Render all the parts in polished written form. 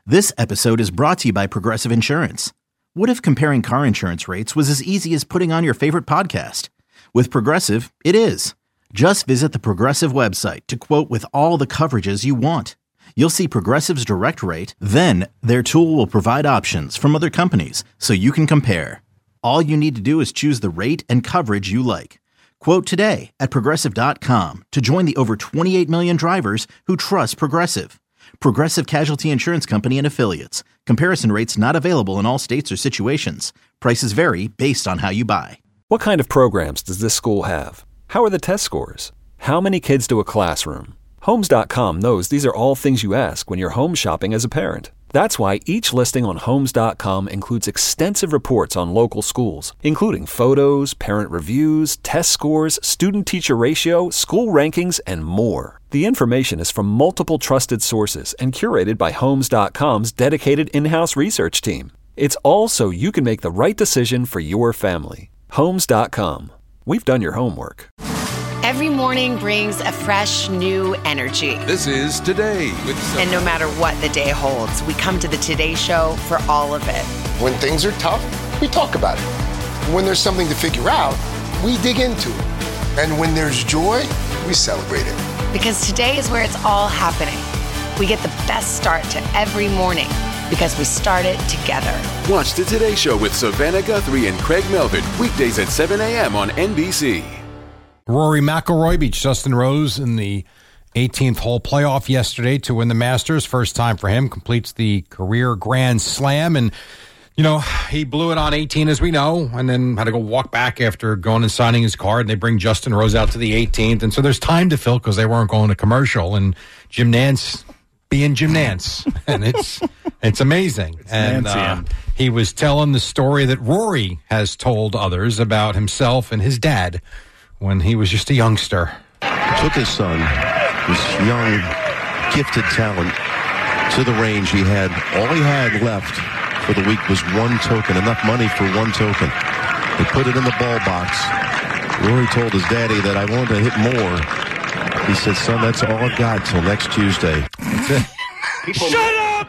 This episode is brought to you by Progressive Insurance. What if comparing car insurance rates was as easy as putting on your favorite podcast? With Progressive, it is. Just visit the Progressive website to quote with all the coverages you want. You'll see Progressive's direct rate, then their tool will provide options from other companies so you can compare. All you need to do is choose the rate and coverage you like. Quote today at Progressive.com to join the over 28 million drivers who trust Progressive. Progressive Casualty Insurance Company and Affiliates. Comparison rates not available in all states or situations. Prices vary based on how you buy. What kind of programs does this school have? How are the test scores? How many kids do a classroom? Homes.com knows these are all things you ask when you're home shopping as a parent. That's why each listing on Homes.com includes extensive reports on local schools, including photos, parent reviews, test scores, student-teacher ratio, school rankings, and more. The information is from multiple trusted sources and curated by Homes.com's dedicated in-house research team. It's all so you can make the right decision for your family. Homes.com. We've done your homework. Every morning brings a fresh, new energy. This is Today with And no matter what the day holds, we come to the Today Show for all of it. When things are tough, we talk about it. When there's something to figure out, we dig into it. And when there's joy, we celebrate it. Because today is where it's all happening. We get the best start to every morning because we start it together. Watch the Today Show with Savannah Guthrie and Craig Melvin, weekdays at 7 a.m. on NBC. Rory McIlroy beats Justin Rose in the 18th hole playoff yesterday to win the Masters. First time for him, completes the career Grand Slam. And, you know, he blew it on 18, as we know, and then had to go walk back after going and signing his card. And they bring Justin Rose out to the 18th. And so there's time to fill because they weren't going to commercial. And Jim Nantz being Jim Nantz. And it's amazing. And he was telling the story that Rory has told others about himself and his dad when he was just a youngster. Took his son, this young, gifted talent, to the range. All he had left for the week was one token, enough money for one token. He put it in the ball box. Rory told his daddy that I wanted to hit more. He said, son, that's all I've got till next Tuesday. Shut up!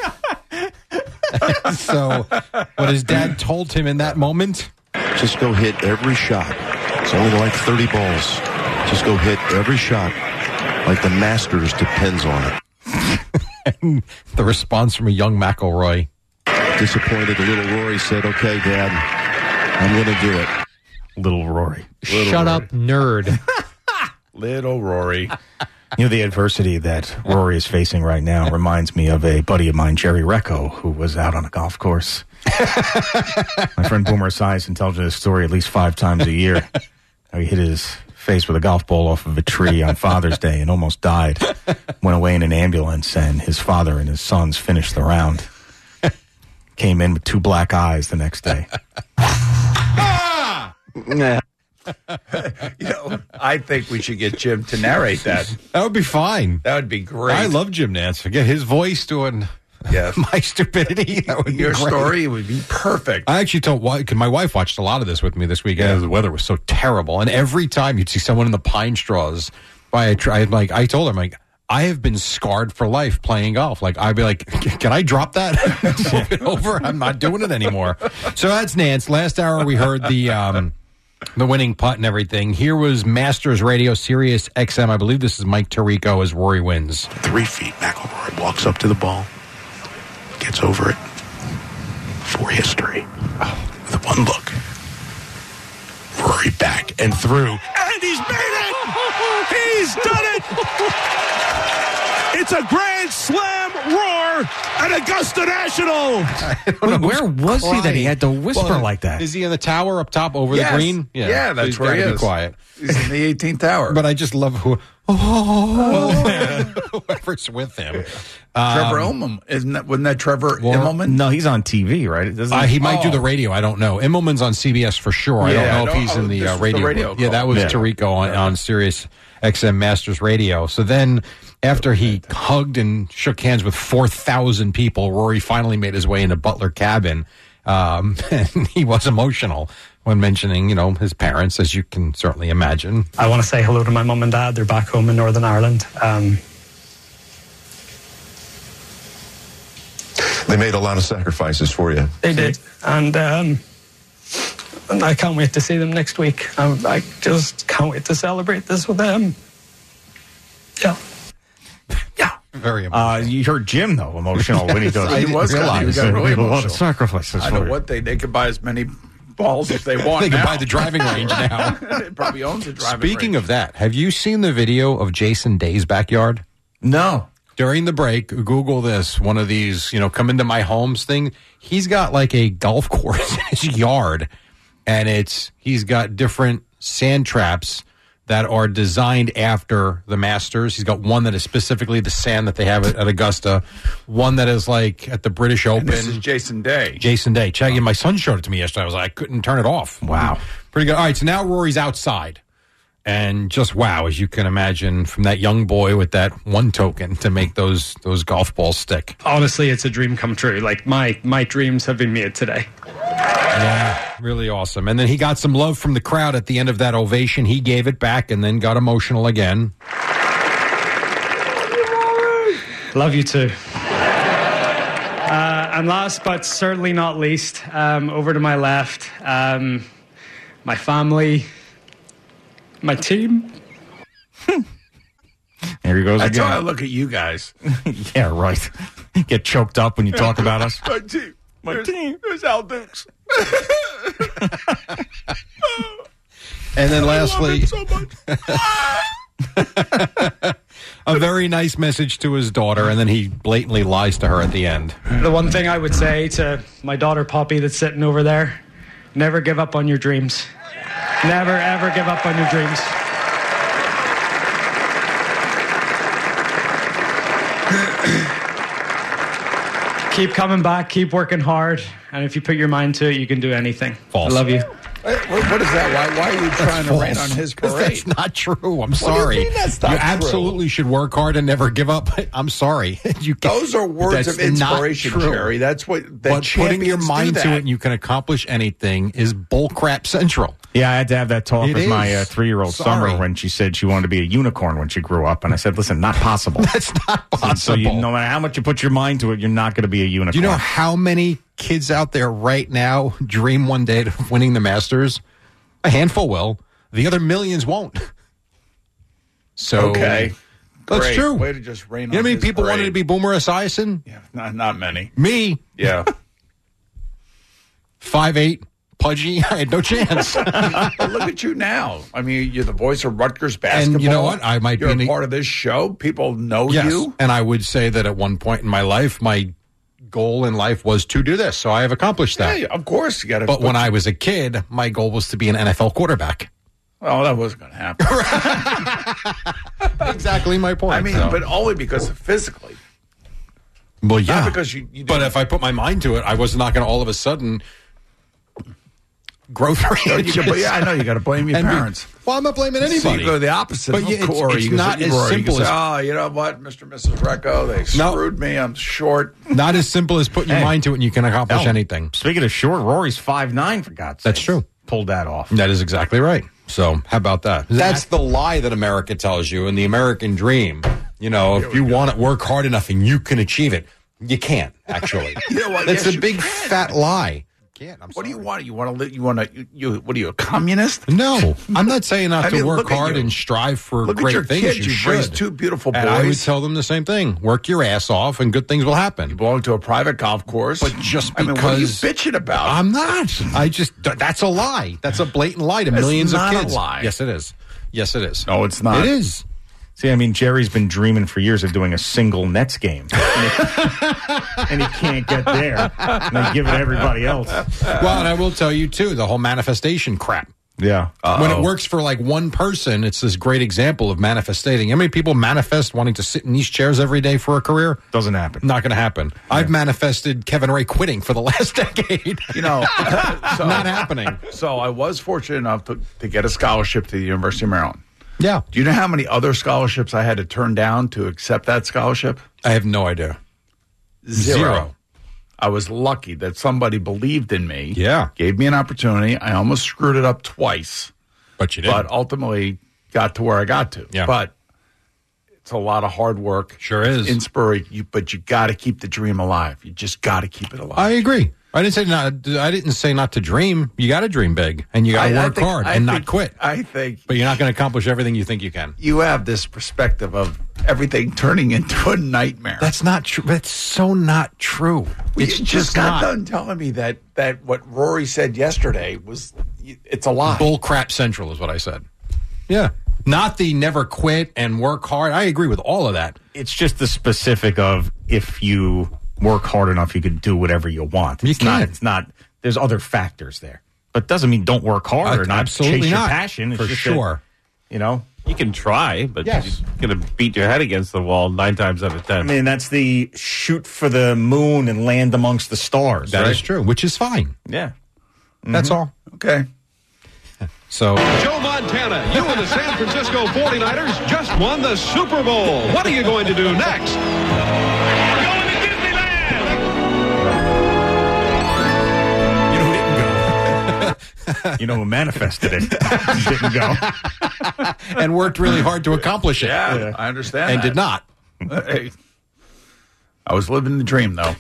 So, what his dad told him in that moment? Just go hit every shot. It's only like 30 balls. Just go hit every shot like the Masters depends on it. And the response from a young McIlroy. Disappointed, little Rory said, okay, Dad, I'm going to do it. Little Rory. Shut up, nerd. Little Rory. You know, the adversity that Rory is facing right now reminds me of a buddy of mine, Jerry Recco, who was out on a golf course. My friend Boomer Esiason tells me this story at least 5 times a year. He hit his face with a golf ball off of a tree on Father's Day and almost died. Went away in an ambulance, and his father and his sons finished the round. Came in with 2 black eyes the next day. You know, I think we should get Jim to narrate that. That would be fine. That would be great. I love Jim Nantz. Forget his voice doing my stupidity. That would be your great. story would be perfect. I actually told because my wife watched a lot of this with me this weekend. The weather was so terrible, and every time you'd see someone in the pine straws by a tree, I told her, I'm like, I have been scarred for life playing golf. Like, I'd be like, can I drop that? Move it over. I'm not doing it anymore. So that's Nantz. Last hour we heard the winning putt and everything. Here was Masters Radio, Sirius XM. I believe this is Mike Tirico as Rory wins. 3 feet. McIlroy walks up to the ball, gets over it for history. With one look, Rory back and through, and he's made it! He's done it! It's a Grand Slam roar at Augusta National! Where was he that he had to whisper like that? Is he in the tower up top over the green? Yeah, that's he's where he gotta is. Be quiet. He's in the 18th tower. But I just love whoever's with him. Trevor Immelman. Wasn't that Trevor Immelman? No, he's on TV, right? He might do the radio. I don't know. Immelman's on CBS for sure. I don't know if he's in the radio. Yeah, that was Tirico on Sirius XM Masters Radio. So then after he hugged and shook hands with 4,000 people, Rory finally made his way into Butler Cabin. And he was emotional when mentioning, his parents, as you can certainly imagine. I want to say hello to my mum and dad. They're back home in Northern Ireland. They made a lot of sacrifices for you. They did. And I can't wait to see them next week. I just can't wait to celebrate this with them. Yeah. Very emotional. You heard Jim, though, emotional when he does. He was got really a lot emotional. of sacrifices I for know you. what they could buy as many balls as they want. They can now. buy the driving range now. They probably owns a driving range. Speaking of that, have you seen the video of Jason Day's backyard? No. During the break, Google this, one of these, come into my homes thing. He's got like a golf course in his yard, and he's got different sand traps that are designed after the Masters. He's got one that is specifically the sand that they have at Augusta, one that is like at the British Open. And this is Jason Day. Jason Day. Check it. My son showed it to me yesterday. I was like, I couldn't turn it off. Wow. Pretty good. All right, so now Rory's outside. And just wow, as you can imagine, from that young boy with that one token to make those golf balls stick. Honestly, it's a dream come true. Like, my dreams have been made today. Yeah, really awesome. And then he got some love from the crowd at the end of that ovation. He gave it back and then got emotional again. Love you too. And last but certainly not least, over to my left, my family, my team. Here he goes That's again. how I look at you guys. Yeah, right. Get choked up when you talk about us. My team. There's Al Dukes. And then lastly, I love him so much. a very nice message to his daughter, and then he blatantly lies to her at the end. The one thing I would say to my daughter Poppy that's sitting over there, never give up on your dreams. Never, ever give up on your dreams. Keep coming back, keep working hard, and if you put your mind to it, you can do anything. False. I love you. What is that? Why are you trying to rain on his parade? That's not true. I'm sorry. do you mean that's not you true? absolutely should work hard and never give up. I'm sorry. Those are words of inspiration, Jerry. That's what. But putting your mind to it and you can accomplish anything is bullcrap central. Yeah, I had to have that talk It with my is. 3-year-old Sorry. Summer when she said she wanted to be a unicorn when she grew up. And I said, listen, not possible. That's not possible. So no matter how much you put your mind to it, you're not going to be a unicorn. Do you know how many kids out there right now dream one day of winning the Masters? A handful will. The other millions won't. So Okay. That's Great. true. Way to just rain You know on how many his people parade. wanted to be Boomer Esiason? Yeah, not many. Me. Yeah. 5'8", pudgy. I had no chance. But look at you now. I mean, you're the voice of Rutgers basketball. And you know what? I might You're be a part of this show. People know Yes. you. And I would say that at one point in my life, my goal in life was to do this. So I have accomplished that. Yeah, of course. You got to. But when I was a kid, my goal was to be an NFL quarterback. Well, that wasn't going to happen. Exactly my point. I mean, so. but only because of physically. Well, yeah. Not because you but if I put my mind to it, I was not going to all of a sudden grow 3 inches. I know you got to blame your And parents. Well, I'm not blaming anybody. So you go the opposite. But of yeah, Corey. it's You go not say, as Rory, simple you go as- say, oh, you know what, Mr. and Mrs. Recco, they screwed me. I'm short. Not as simple as putting your mind to it and you can accomplish Hell, anything. Speaking of short, Rory's 5'9", for God's sake. That's true. Pulled that off. That is exactly right. So how about that? That's the lie that America tells you and the American dream. You know, if you want to work hard enough and you can achieve it, you can't, actually. You know what? That's Yes, a you big can. fat lie. What do you want? You want to? What are you, a communist? No, I'm not saying not I to mean, work look at hard you. and strive for Look at great your things. kids. You You've raised should. two beautiful And I would boys. tell them the same thing. Work your ass off and good things will happen. You belong to a private golf course. But just I because mean, what are you bitching about? I'm not. That's a lie. That's a blatant lie to millions not of a kids. lie. Yes, it is. Yes, it is. No, it's not. It is. See, I mean, Jerry's been dreaming for years of doing a single Nets game. And he can't get there. And they give it to everybody else. Well, and I will tell you, too, the whole manifestation crap. Yeah. When it works for like one person, it's this great example of manifesting. How many people manifest wanting to sit in these chairs every day for a career? Doesn't happen. Not going to happen. I've manifested Kevin Ray quitting for the last decade. You know, Not happening. So I was fortunate enough to get a scholarship to the University of Maryland. Yeah. Do you know how many other scholarships I had to turn down to accept that scholarship? I have no idea. Zero. I was lucky that somebody believed in me. Yeah. Gave me an opportunity. I almost screwed it up twice. But you did. But ultimately got to where I got to. Yeah. But It's a lot of hard work. Sure is. In Spurry, but you got to keep the dream alive. You just got to keep it alive. I agree. I didn't say not to dream. You got to dream big, and you got to work hard and not quit. I think, but you're not going to accomplish everything you think you can. You have this perspective of everything turning into a nightmare. That's not true. That's so not true. It's just got done telling me that what Rory said yesterday it's a lie. Bull crap central is what I said. Yeah. Not the never quit and work hard. I agree with all of that. It's just the specific of if you work hard enough, you can do whatever you want. It's not. There's other factors there, but doesn't mean don't work hard or not chase your passion. It's for just sure. You can try, but you're going to beat your head against the wall 9 times out of 10. I mean, that's the shoot for the moon and land amongst the stars. That is true, which is fine. Yeah, that's all. Okay. So, Joe Montana, you and the San Francisco 49ers just won the Super Bowl. What are you going to do next? We're going to Disneyland. You know who manifested it. Didn't go. And worked really hard to accomplish it. Yeah, I understand and that. did not. Hey, I was living the dream, though.